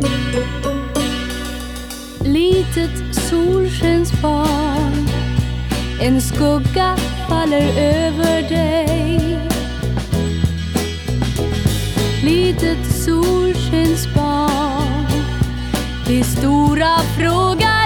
Litet solskensbarn, en skugga faller över dig. Litet solskensbarn, det stora frågan